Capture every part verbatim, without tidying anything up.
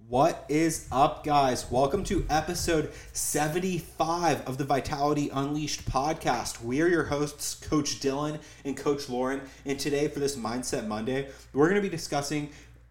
What is up, guys? Welcome to episode seventy-five of the Vitality Unleashed podcast. We are your hosts, Coach Dylan and Coach Lauren. And today, for this Mindset Monday, we're going to be discussing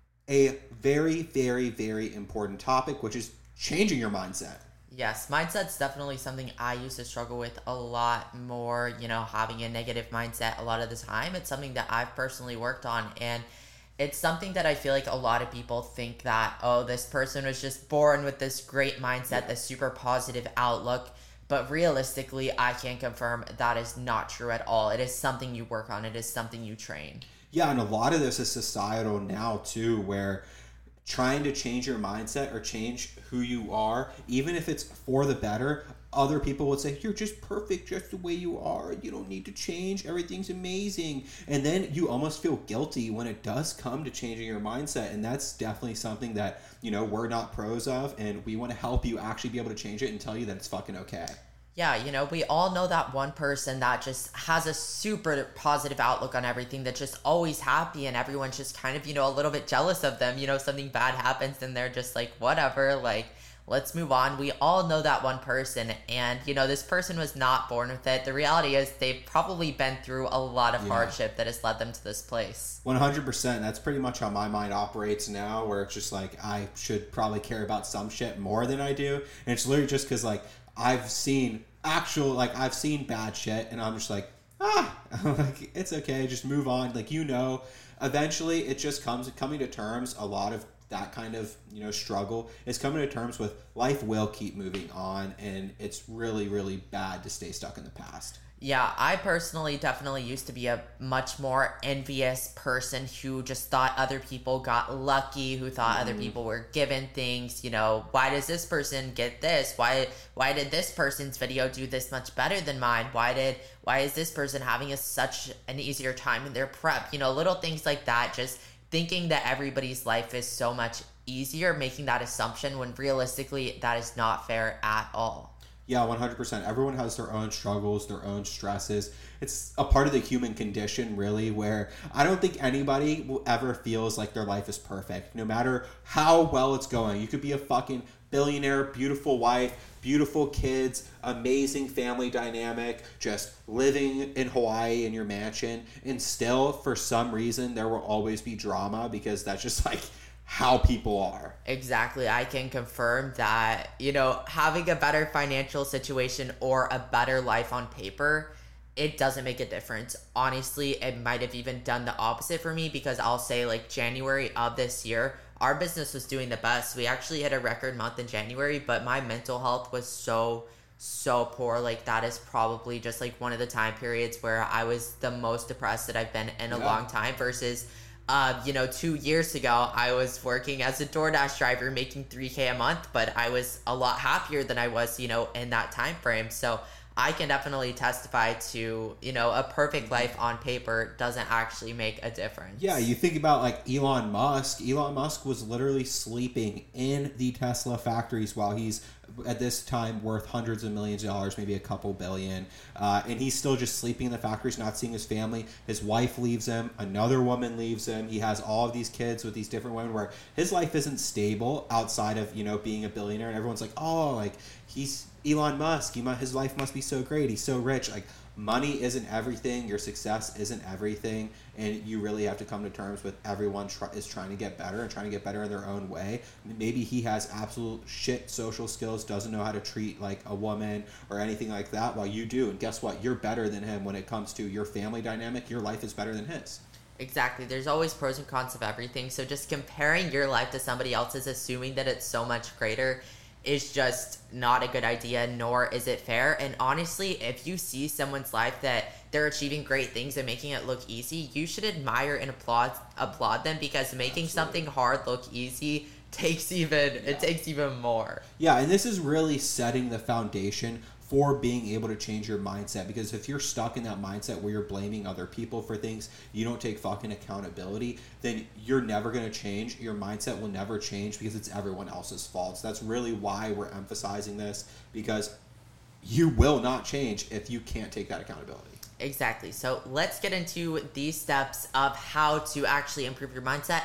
a very, very, very important topic, which is changing your mindset. Yes, mindset's definitely something I used to struggle with a lot more, you know, having a negative mindset a lot of the time. It's something that I've personally worked on, and it's something that I feel like a lot of people think that, oh, this person was just born with this great mindset, this super positive outlook. But realistically, I can confirm that is not true at all. It is something you work on. It is something you train. Yeah, and a lot of this is societal now, too, where trying to change your mindset or change who you are, even if it's for the better, other people would say, you're just perfect just the way you are. You don't need to change. Everything's amazing. And then you almost feel guilty when it does come to changing your mindset. And that's definitely something that, you know, we're not pros of. And we want to help you actually be able to change it and tell you that it's fucking okay. Yeah, you know, we all know that one person that just has a super positive outlook on everything, that's just always happy, and everyone's just kind of, you know, a little bit jealous of them. You know, something bad happens and they're just like, whatever, like, let's move on. We all know that one person, and, you know, this person was not born with it. The reality is they've probably been through a lot of yeah. hardship that has led them to this place. one hundred percent. That's pretty much how my mind operates now, where it's just like, I should probably care about some shit more than I do. And it's literally just because, like, I've seen actual, like, I've seen bad shit, and I'm just like, ah, like, it's okay, just move on. Like, you know, eventually it just comes, coming to terms, a lot of that kind of, you know, struggle is coming to terms with life will keep moving on, and it's really, really bad to stay stuck in the past. Yeah, I personally definitely used to be a much more envious person who just thought other people got lucky, who thought mm. other people were given things. You know, why does this person get this? Why why did this person's video do this much better than mine? Why did why is this person having a, such an easier time in their prep? You know, little things like that, just thinking that everybody's life is so much easier, making that assumption when realistically that is not fair at all. Yeah, one hundred percent. Everyone has their own struggles, their own stresses. It's a part of the human condition, really, where I don't think anybody will ever feels like their life is perfect, no matter how well it's going. You could be a fucking billionaire, beautiful wife, beautiful kids, amazing family dynamic, just living in Hawaii in your mansion, and still, for some reason, there will always be drama, because that's just like how people are. Exactly. I can confirm that, you know, having a better financial situation or a better life on paper, it doesn't make a difference. Honestly, it might have even done the opposite for me, because I'll say, like, January of this year, our business was doing the best. We actually had a record month in January, but my mental health was so so poor. Like, that is probably just like one of the time periods where I was the most depressed that I've been in a yeah. long time, versus Uh, you know, two years ago, I was working as a DoorDash driver making three K a month, but I was a lot happier than I was, you know, in that time frame. So I can definitely testify to, you know, a perfect life on paper doesn't actually make a difference. Yeah, you think about, like, Elon Musk. Elon Musk was literally sleeping in the Tesla factories while he's at this time worth hundreds of millions of dollars, maybe a couple billion, uh, and he's still just sleeping in the factories, not seeing his family. His wife leaves him, another woman leaves him. He has all of these kids with these different women, where his life isn't stable outside of, you know, being a billionaire, and everyone's like, oh, like, he's Elon Musk, he must, his life must be so great, he's so rich. Like, money isn't everything, your success isn't everything, and you really have to come to terms with everyone try, is trying to get better and trying to get better in their own way. Maybe he has absolute shit social skills, doesn't know how to treat, like, a woman or anything like that, while you do, and guess what? You're better than him when it comes to your family dynamic. Your life is better than his. Exactly. There's always pros and cons of everything, so just comparing your life to somebody else's, assuming that it's so much greater, is just not a good idea, nor is it fair. And honestly, if you see someone's life that they're achieving great things and making it look easy, you should admire and applaud applaud them, because making Absolutely. something hard look easy takes even yeah. it takes even more. Yeah, and this is really setting the foundation for being able to change your mindset, because if you're stuck in that mindset where you're blaming other people for things, you don't take fucking accountability, then you're never going to change. Your mindset will never change, because it's everyone else's fault. So that's really why we're emphasizing this, because you will not change if you can't take that accountability. Exactly. So let's get into these steps of how to actually improve your mindset.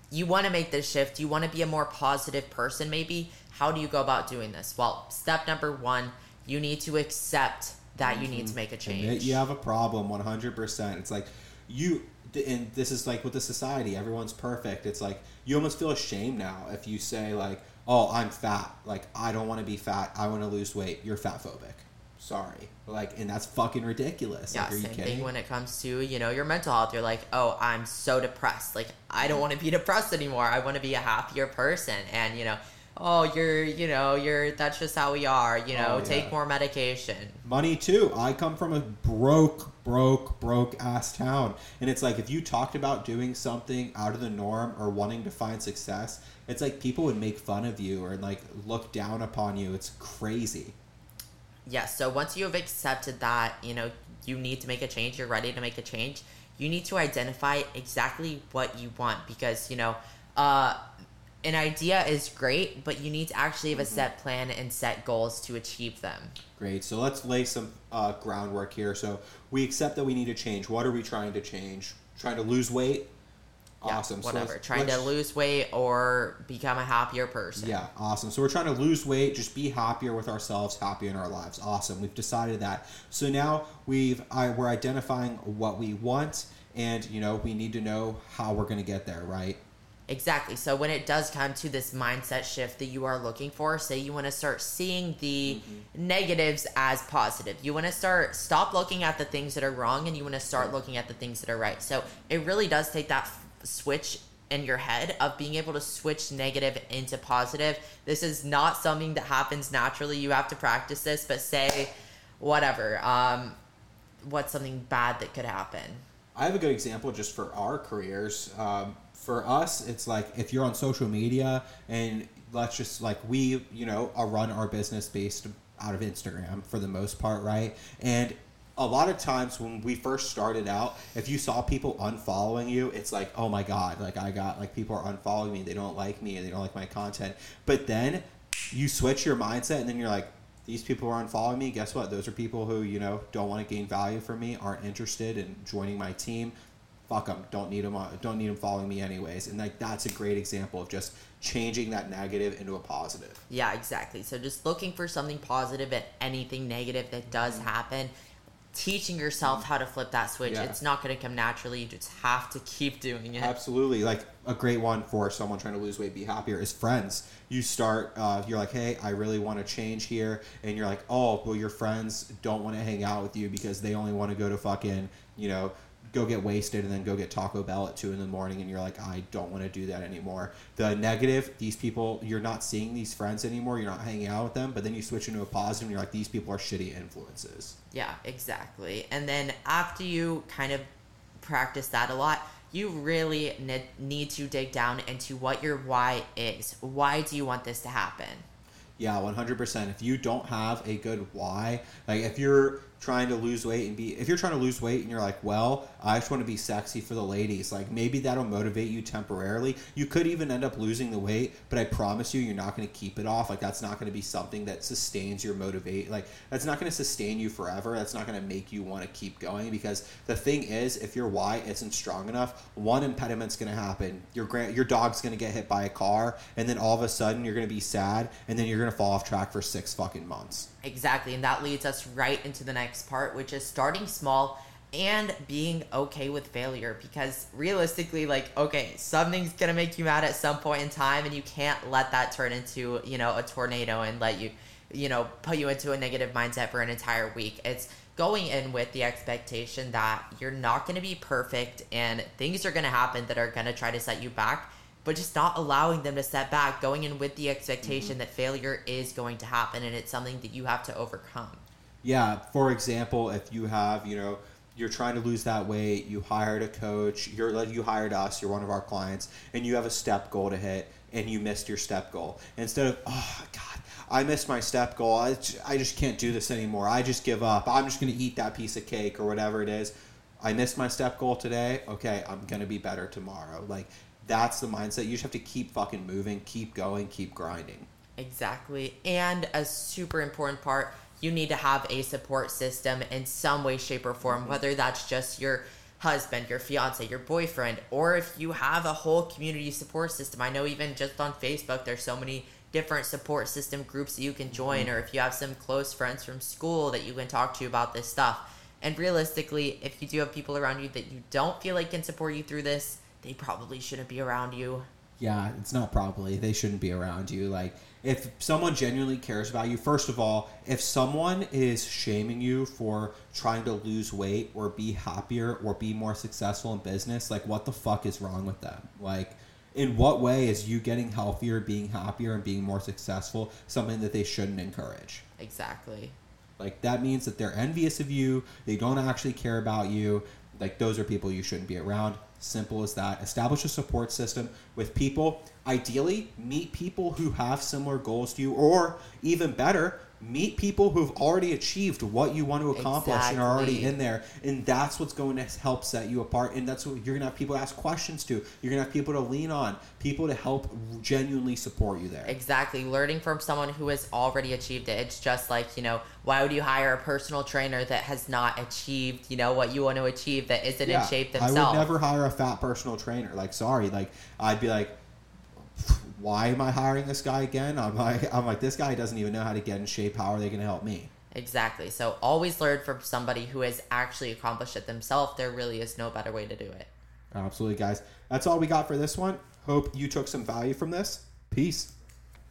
you want to make this shift, you want to be a more positive person maybe. How do you go about doing this? Well, step number one, you need to accept that mm-hmm. you need to make a change. Admit you have a problem, one hundred percent. It's like you, and this is like with the society, everyone's perfect. It's like you almost feel ashamed now if you say like, oh, I'm fat. Like, I don't want to be fat. I want to lose weight. You're fat phobic. Sorry. Like, and that's fucking ridiculous. Yeah, like, are same you kidding? thing when it comes to, you know, your mental health. You're like, oh, I'm so depressed. Like, I don't want to be depressed anymore. I want to be a happier person. And, you know, oh, you're, you know, you're, that's just how we are. You know, oh, yeah. take more medication. Money, too. I come from a broke, broke, broke ass town. And it's like, if you talked about doing something out of the norm or wanting to find success, it's like people would make fun of you or like look down upon you. It's crazy. Yeah, so once you have accepted that, you know, you need to make a change, you're ready to make a change, you need to identify exactly what you want because, you know, uh, an idea is great, but you need to actually have a set plan and set goals to achieve them. Great. So let's lay some uh, groundwork here. So we accept that we need to change. What are we trying to change? Trying to lose weight? Yeah, awesome. Whatever. So trying to lose weight or become a happier person. Yeah, awesome. So we're trying to lose weight, just be happier with ourselves, happy in our lives. Awesome. We've decided that. So now we've I, we're identifying what we want, and you know we need to know how we're going to get there, right? Exactly. So when it does come to this mindset shift that you are looking for, say you want to start seeing the mm-hmm. negatives as positive. You want to start stop looking at the things that are wrong, and you want to start looking at the things that are right. So it really does take that switch in your head of being able to switch negative into positive. This is not something that happens naturally. You have to practice this, but say whatever. Um, what's something bad that could happen? I have a good example just for our careers. Um, for us, it's like if you're on social media and let's just like we, you know, uh, run our business based out of Instagram for the most part, right? And a lot of times when we first started out, if you saw people unfollowing you, it's like, oh my God, like I got like people are unfollowing me. They don't like me. They don't like my content. But then you switch your mindset and then you're like, these people are unfollowing me. Guess what? Those are people who, you know, don't want to gain value from me, aren't interested in joining my team. Fuck them. Don't need them. Don't need them following me anyways. And like that's a great example of just changing that negative into a positive. Yeah, exactly. So just looking for something positive at anything negative that does mm-hmm. happen. Teaching yourself how to flip that switch. Yeah. It's not going to come naturally. You just have to keep doing it. Absolutely. Like a great one for someone trying to lose weight, be happier is friends. You start, uh, you're like, hey, I really want to change here. And you're like, oh, well, your friends don't want to hang out with you because they only want to go to fucking, you know, go get wasted and then go get Taco Bell at two in the morning. And you're like, I don't want to do that anymore. The negative, these people, you're not seeing these friends anymore. You're not hanging out with them. But then you switch into a positive and you're like, these people are shitty influences. Yeah, exactly. And then after you kind of practice that a lot, you really ne- need to dig down into what your why is. Why do you want this to happen? Yeah, one hundred percent. If you don't have a good why, like if you're trying to lose weight and be, if you're trying to lose weight and you're like, well, I just want to be sexy for the ladies, like maybe that'll motivate you temporarily. You could even end up losing the weight, but I promise you, you're not going to keep it off. Like that's not going to be something that sustains your motivate. Like that's not going to sustain you forever. That's not going to make you want to keep going because the thing is, if your why isn't strong enough, one impediment's going to happen. Your grand, your dog's going to get hit by a car, and then all of a sudden you're going to be sad, and then you're going to fall off track for six fucking months. Exactly, and that leads us right into the next part, which is starting small and being okay with failure. Because realistically, like, okay, something's gonna make you mad at some point in time, and you can't let that turn into, you know, a tornado and let you, you know, put you into a negative mindset for an entire week. It's going in with the expectation that you're not gonna be perfect, and things are gonna happen that are gonna try to set you back, but just not allowing them to set back, going in with the expectation mm-hmm. that failure is going to happen and it's something that you have to overcome. Yeah, for example, if you have, you know, you're trying to lose that weight, you hired a coach, you're like you hired us, you're one of our clients, and you have a step goal to hit and you missed your step goal. Instead of, oh God, I missed my step goal, I just, I just can't do this anymore, I just give up, I'm just going to eat that piece of cake or whatever it is. I missed my step goal today, okay, I'm going to be better tomorrow. Like, that's the mindset. You just have to keep fucking moving, keep going, keep grinding. Exactly. And a super important part, you need to have a support system in some way, shape, or form, mm-hmm. whether that's just your husband, your fiance, your boyfriend, or if you have a whole community support system. I know even just on Facebook, there's so many different support system groups that you can join, mm-hmm. or if you have some close friends from school that you can talk to about this stuff. And realistically, if you do have people around you that you don't feel like can support you through this, they probably shouldn't be around you. Yeah, it's not probably. They shouldn't be around you. Like, if someone genuinely cares about you, first of all, if someone is shaming you for trying to lose weight or be happier or be more successful in business, like, what the fuck is wrong with them? Like, in what way is you getting healthier, being happier, and being more successful something that they shouldn't encourage? Exactly. Like, that means that they're envious of you. They don't actually care about you. Like, those are people you shouldn't be around. Simple as that. Establish a support system with people. Ideally, meet people who have similar goals to you, or even better, meet people who've already achieved what you want to accomplish exactly. and are already in there. And that's what's going to help set you apart. And that's what you're going to have people to ask questions to. You're going to have people to lean on, people to help genuinely support you there. Exactly. Learning from someone who has already achieved it. It's just like, you know, why would you hire a personal trainer that has not achieved, you know, what you want to achieve, that isn't yeah, in shape themselves? I would never hire a fat personal trainer. Like, sorry. Like, I'd be like, why am I hiring this guy again? I'm like, I'm like, this guy doesn't even know how to get in shape. How are they going to help me? Exactly. So always learn from somebody who has actually accomplished it themselves. There really is no better way to do it. Absolutely, guys. That's all we got for this one. Hope you took some value from this. Peace.